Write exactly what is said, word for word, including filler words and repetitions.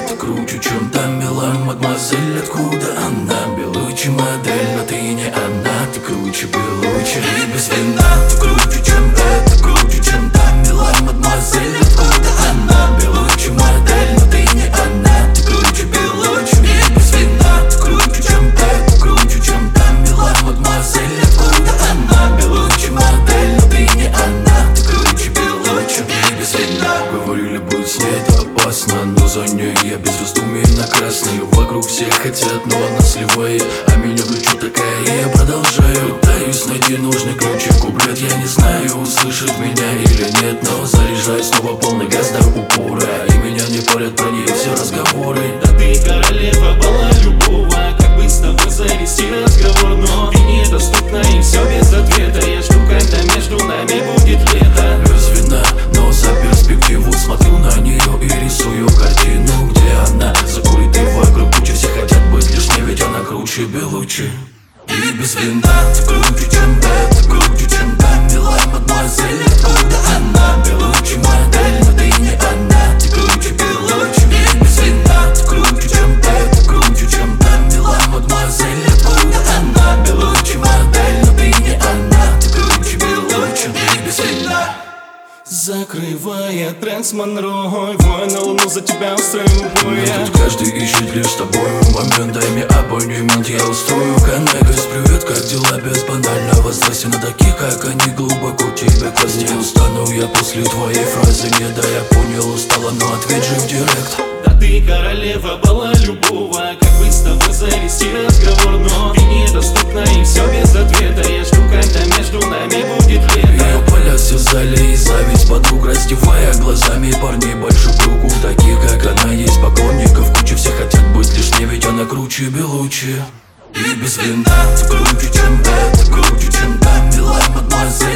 Ты круче, чем та милая мадемуазель. Откуда она? Белучи модель, но ты не она. Ты круче, белучи и без вина. Ты круче, чем это, круче, чем та милая мадемуазель. Откуда она? Белучи модель, но ты не она. Ты круче, белучи и без вина. Ты круче, чем это, круче, чем та милая мадемуазель. Откуда она? Белучи модель, но ты не она. Ты круче, белучи и без вина. Говорили, быть с ней это опасно, но за ней я без раздумий на красный. Вокруг все хотят, но она сливает, а меня влечет такая, и я продолжаю. Пытаюсь найти нужный ключик, куплет я не знаю, услышит меня или нет, но заряжаю снова полный газ до упора, и меня не парят про нее все разговоры. Да ты королева была любого, как бы с тобой завести разговор, но ты недоступна и все без ответа. Я жду, когда между нами будет лето. Без вина, но за перспективу смотрю на нее и рисую картину, где она закурит и вокруг куча. Все хотят быть лишней, ведь она круче белучи и без вина. Ты круче, чем это, круче, чем та милая мадемуазель. Откуда она? Белучи модель, но ты не она. Ты круче, белучи и без вина. Ты круче, чем это, круче, чем та милая мадемуазель. Откуда она? Белучи модель, но ты не она. Ты круче, белучи и без вина. Закрывая тренд с Монрой, вой на луну за тебя устрою бой. Тут каждый ищет лишь с тобой момент, дай мне абонемент, я устрою коннект. Привет, как дела без банального здрасте, на таких, как они, глубоко тебе класть. Не устану я после твоей фразы, не да, я понял, устала, но ответь же в директ. Да ты королева была любого, как бы с тобой завести разговор, но ты недоступна и все без ответа. Я жду, когда между нами будет лето. Ее поля все в зале и зависть подруг, раздевая глазами парней большой круг. У таких, как она, есть поклонников куча. Все хотят быть лишней, ведь она круче белучи и без вина. Ты круче, чем это, круче, чем та милая мадемуазель.